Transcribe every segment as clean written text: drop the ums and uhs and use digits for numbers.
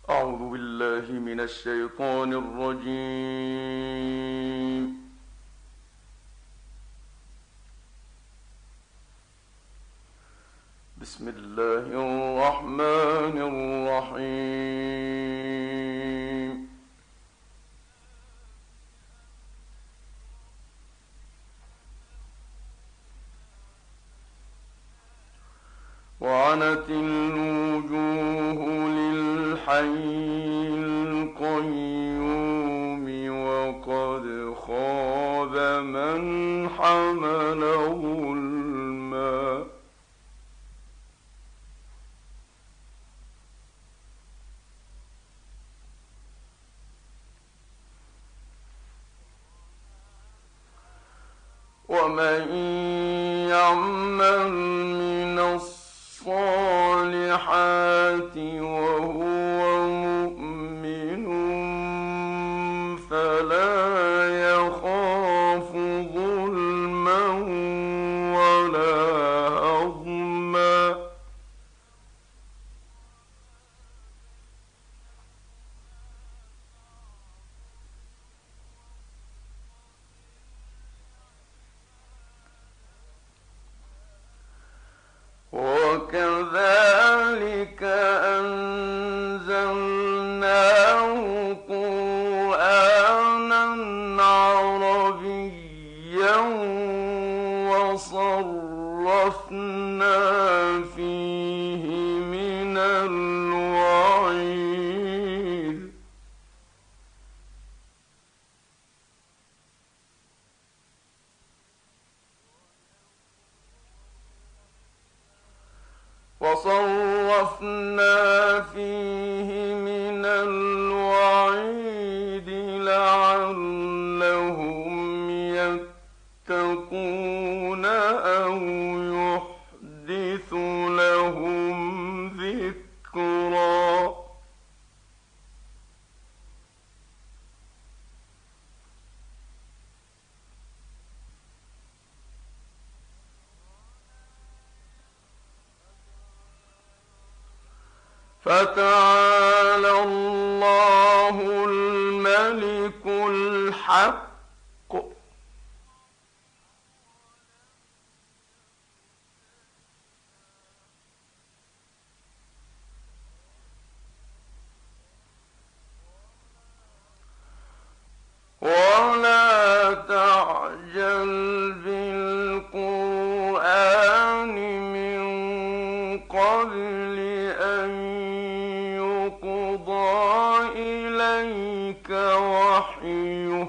أعوذ بالله من الشيطان الرجيم. بسم الله الرحمن الرحيم. وعنت الوجوه للحي القيوم وقد خاب من حمل ظلما. ومن يعمل من الصالحات وهو مؤمن فلا يخاف ظلما ولا هضما. وكذلك أنزلناه قرآنا عربيا وصرفنا فيه من الوعيد. لعلهم يتقون أو يحدث لهم ذكرا. فتعالى الله الملك الحق ولا تعجل بالقرآن من قبل أن يقضى إليك وحيه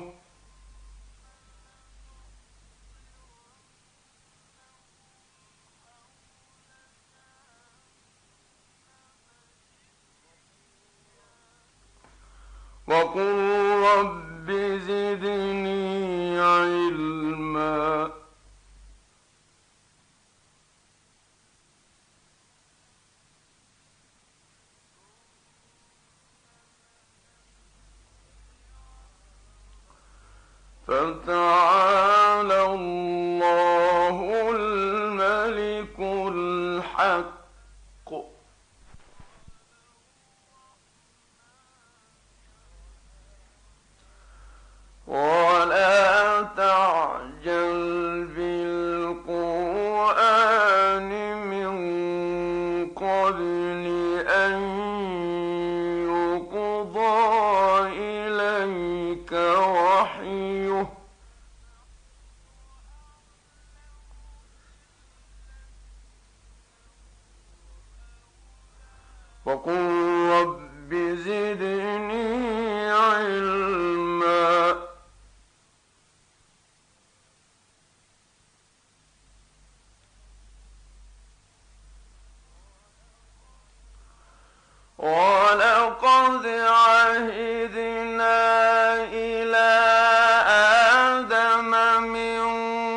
وقل رب زدني علما. فتعالى الله الملك الحق ولا تعجل بالقرآن من قبل أن يقضى إليك وحيه وقل رب زدني علما. ولقد عهدنا إلى آدم من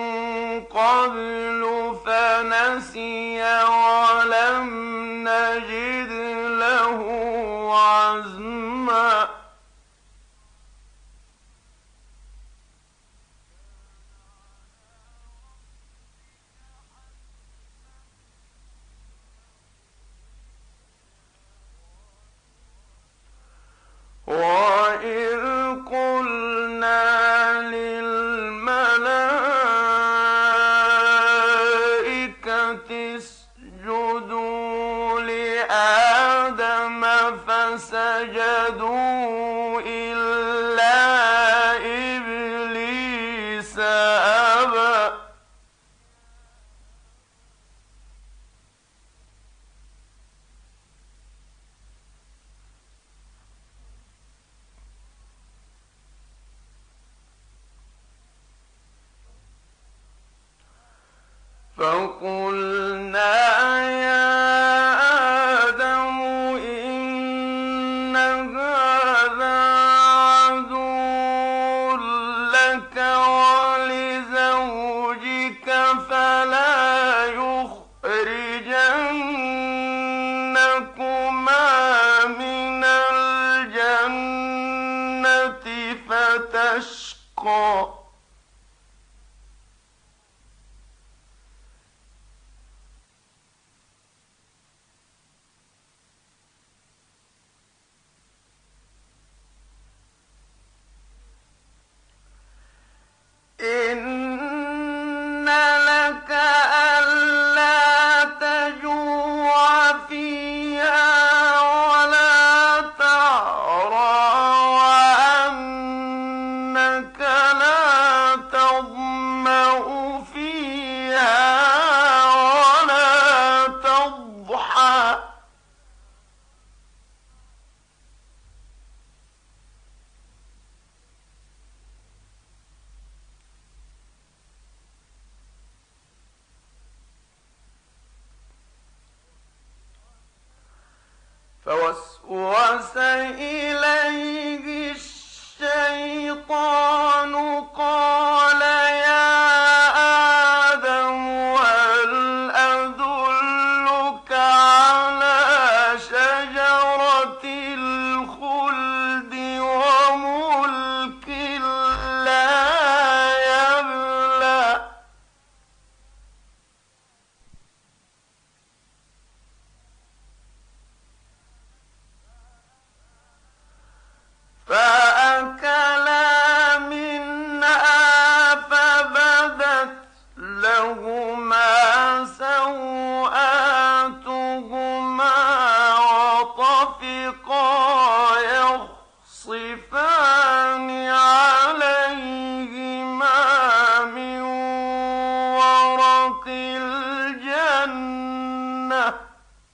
قبل فنسي ولم نجد له عزما. اسجدوا لآدم فسجدوا إلا إبليس أبى. فقلنا يا آدم إن هذا عدو لك ولزوجك فلا يخرجنكما من الجنة فتشقى. إن لك ألا تجوع فيها ولا تعرى وأنك لا تظمأ فيها ولا تضحى. فوسوس إليه الشيطان قال يا آدم هل أدلك على شجرة الخلد وملك لا يبلى. فأكلا منها فبدت لهما سوآتهما وطفقا يخصفان عليهما من ورق الجنة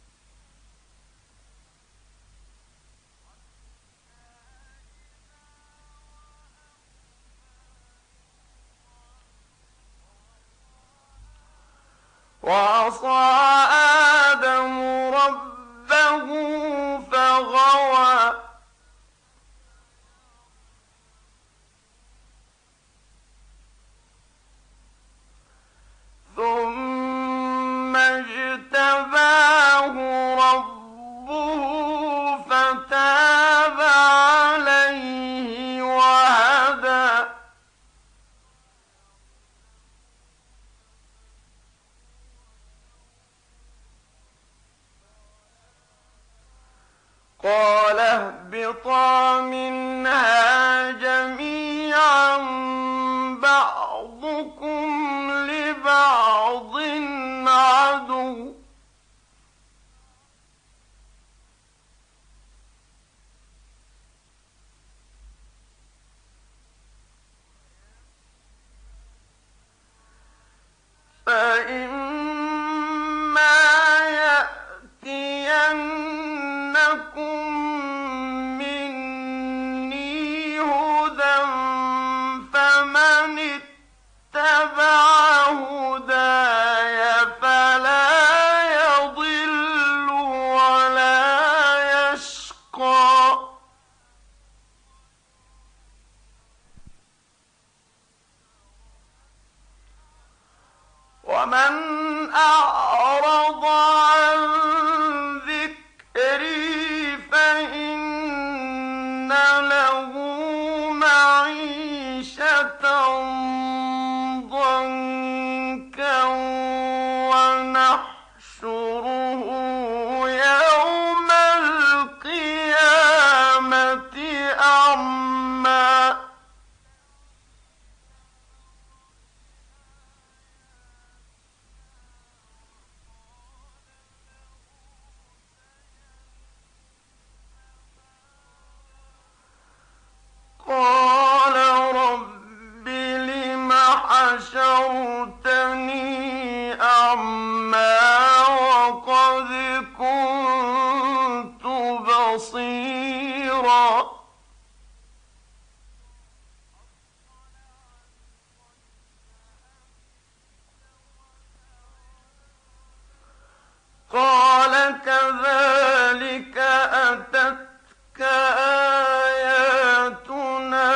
وعصى آدم ربه فغوى. ثم اجتباه ربه فتاب عليه وهدى. قال اهبطا منها جميعا بعضكم لبعض عدو. فإما يأتينكم مني هدى فمن اتبع هداي فلا يضل ولا يشقى. ومن أعرض عن ذكري فإن له معيشة ضنكا ونحشره يوم القيامة أعمى. كذلك أتتك آياتنا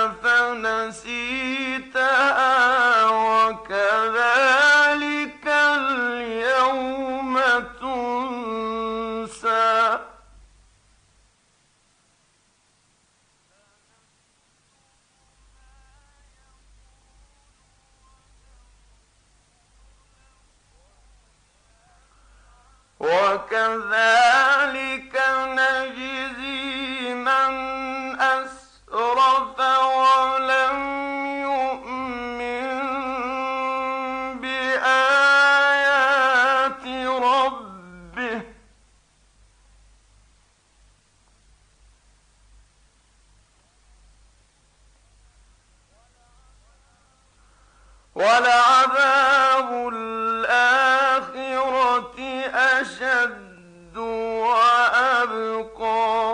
فنسيتها وكذلك اليوم تنسى وكذلك نجزي من أسرف ولم يؤمن بآيات ربه ولعذاب الآخرة أشد وأبقى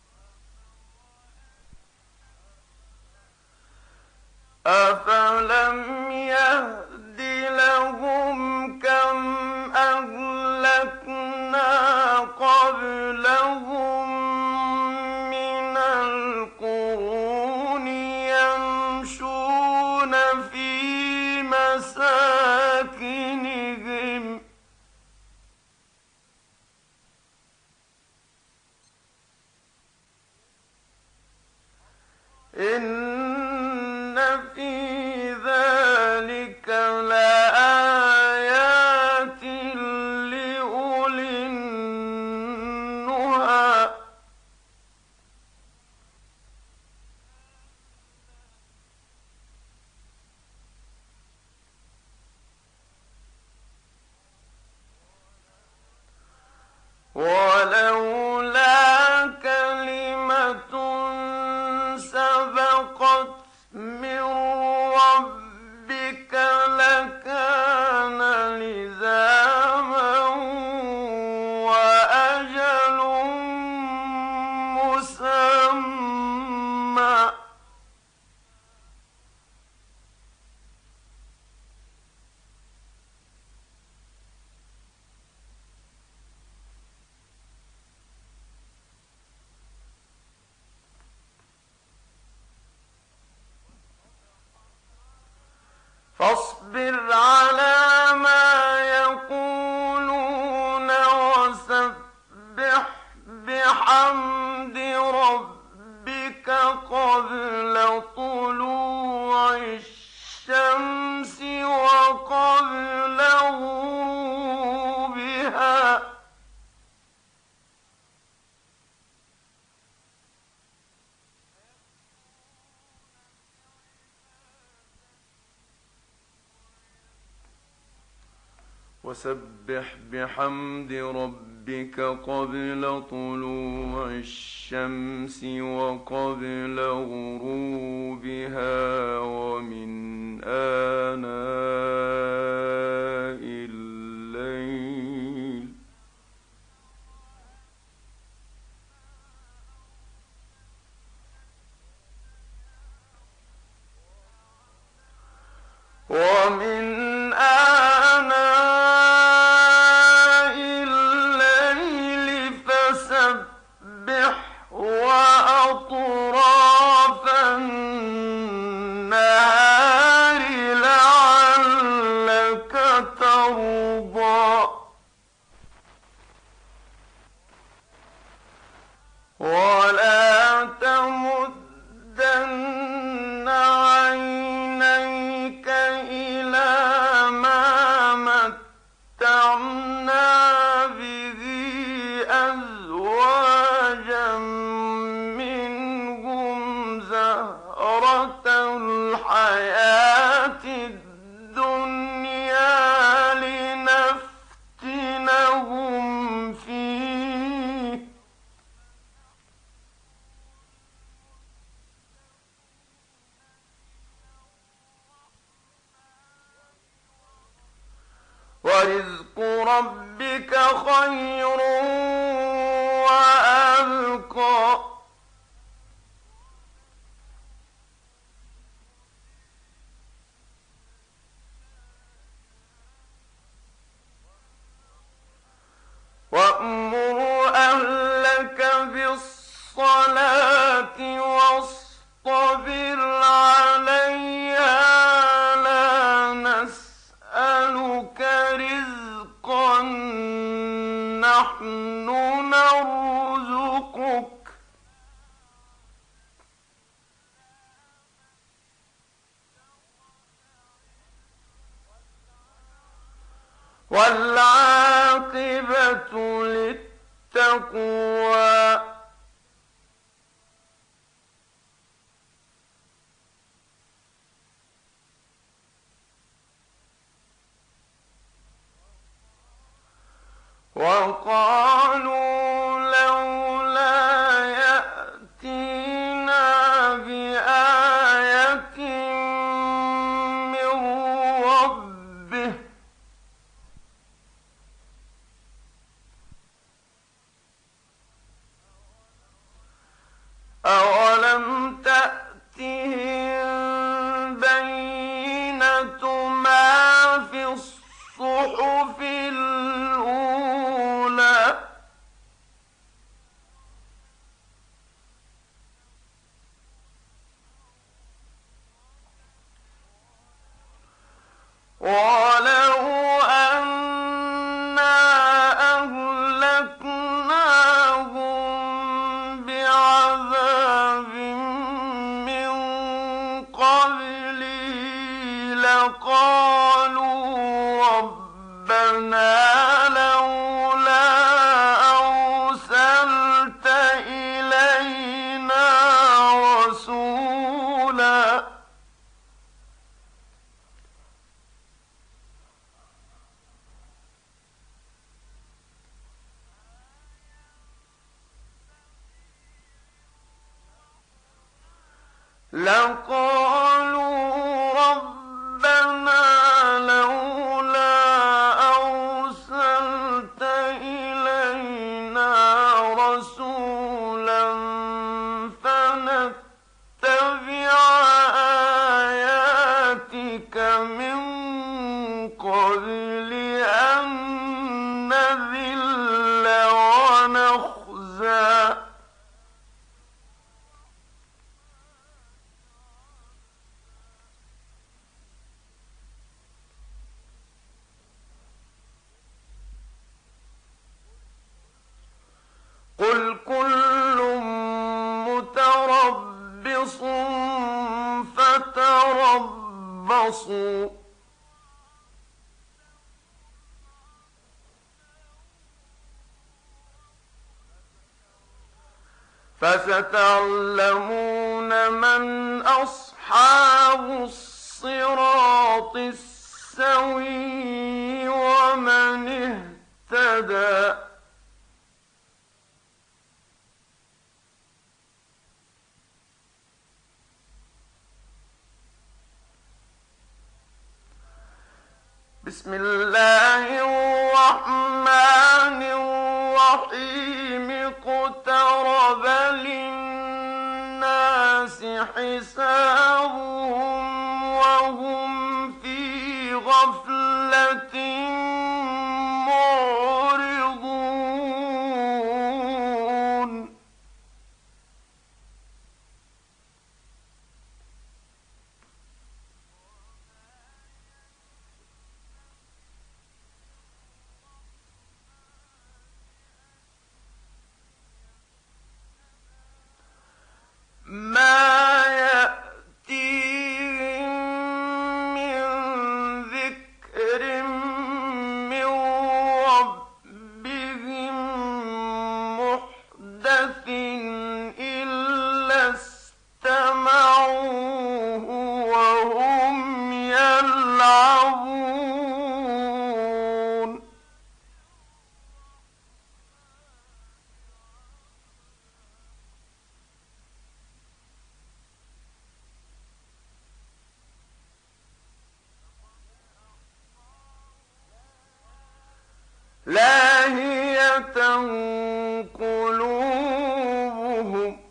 أفلم يهد لهم كم أهلكنا قبلهم من القرون يمشون في مساكنهم إن في ذلك لآيات لأولي النهى ولولا كلمة سبقت من ربك لكان لزاما وأجل مسمى فاصبر على ما يقولون وسبح بحمد ربك قبل طلوع الشمس وقبل غروبها وسبح بحمد ربك قبل طلوع الشمس وقبل غروبها ومن آناء الليل فسبح وأطراف النهار لعلك ترضى ولا تمدن عينيك إلى ما متعنا به أزواجا منهم زهرة الحياة الدنيا لنفتنهم فيه ورزق ربك خير وأبقى وأمر الصلاة واصطبر عليها لا نسألك رزقا نحن نرزقك والعاقبة للتقوى وقالوا لولا يأتينا بآية من ربه أولم تأتهم بينة ما في الصحف الأولى ولو أنا أهلكناهم بعذاب من قبله لقالوا ربنا لولا أرسلت إلينا رسولا فنتبع آياتك من قبل أن نذل ونخزى قل كل متربص فتربصوا فستعلمون من أصحاب الصراط السوي ومن اهتدى بسم الله الرحمن الرحيم اقترب للناس حسابهم وهم في غفلة معرضون ما يأتيهم من ذكر من ربهم محدث إلا استمعوه وهم يلعبون لاهية قلوبهم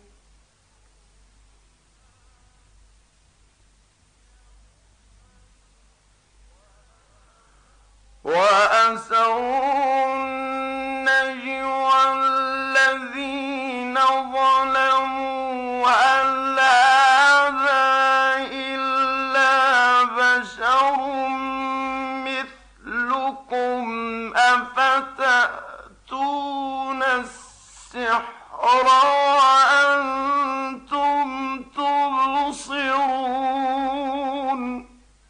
وأسروا النجوى الذين ظلموا تأتون السحر وأنتم تبصرون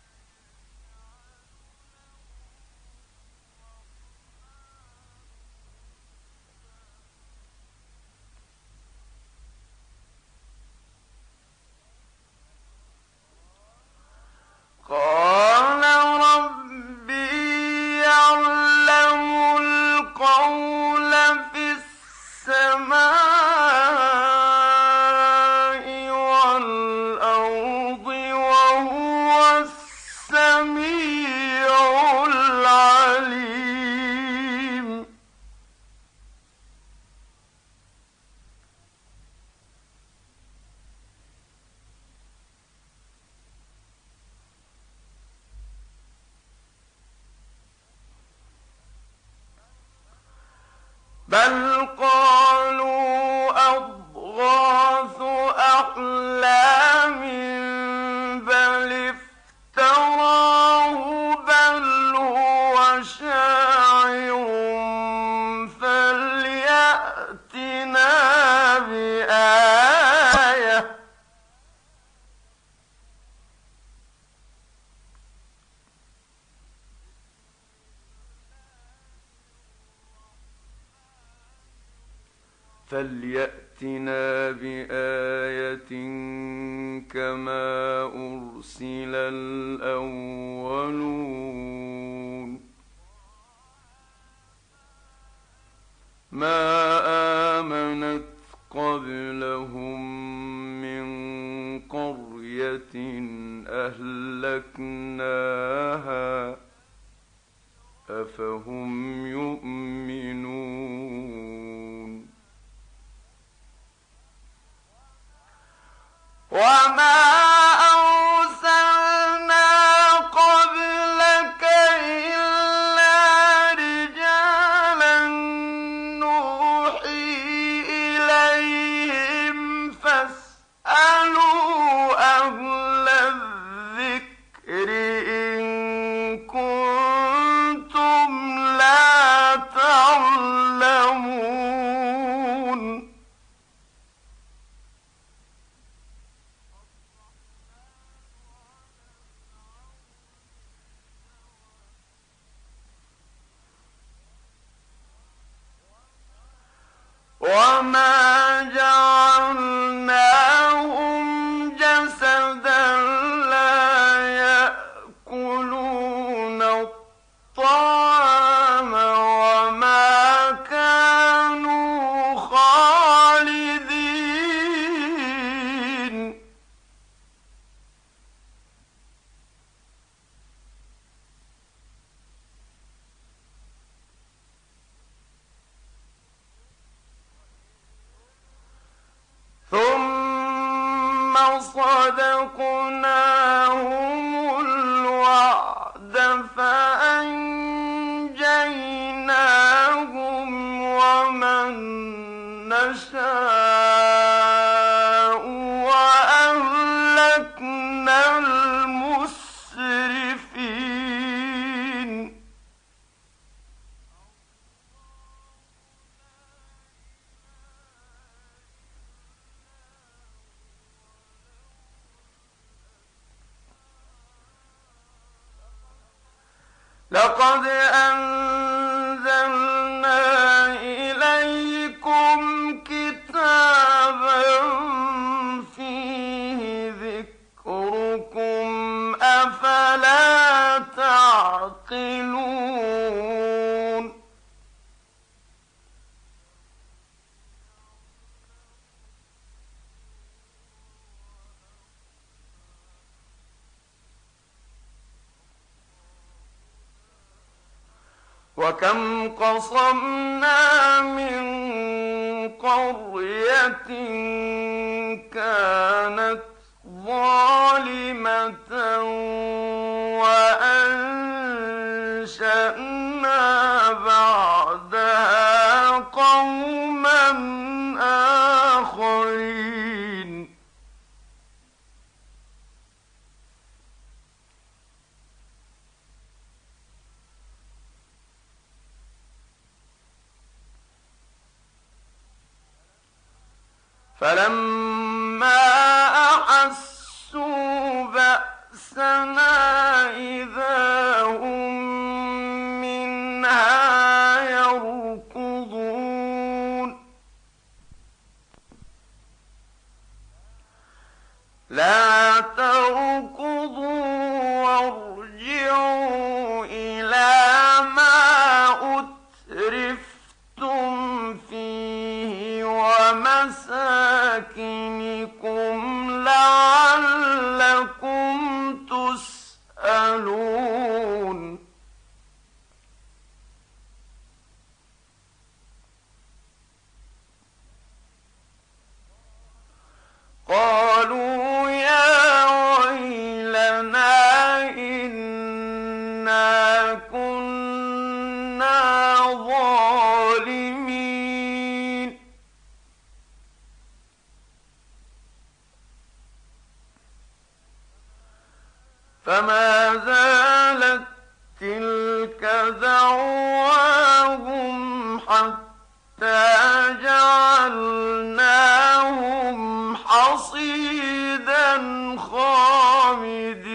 قال ربي يعلم القول في السماء والأرض وهو السميع العليم بل قالوا أضغاث أحلام بل افتراه بل هو شاعر فليأتنا بآية كما أرسل الأولون ما آمنت قبلهم من قرية أهلكناها أفهم يؤمنون وما أرسلنا قبلك إلا رجالا نوحي إليهم فاسألوا أهل الذكر إن كنتم لا تعلمون وما جعلناهم جسدا لا يأكلون الطعام وما كانوا خالدين ثم صدقناهم الوعد فأنجيناهم ومن نشاء وأهلكنا المسرفين لقد أنزلنا إليكم كتابا فيه ذكركم أفلا تعقلون وكم قصمنا من قرية كانت ظالمة وأنشأنا بعدها قوما آخرين فلما أحسوا بأسنا إذا هم منها يركضون لا تركضوا وارجعوا إلى ما أترفتم فيه ومساكنكم لعلكم تسألون قالوا يا ويلنا إنا كنا ظالمين فما زالت تلك دعواهم حتى جعلناهم حصيدا خامدين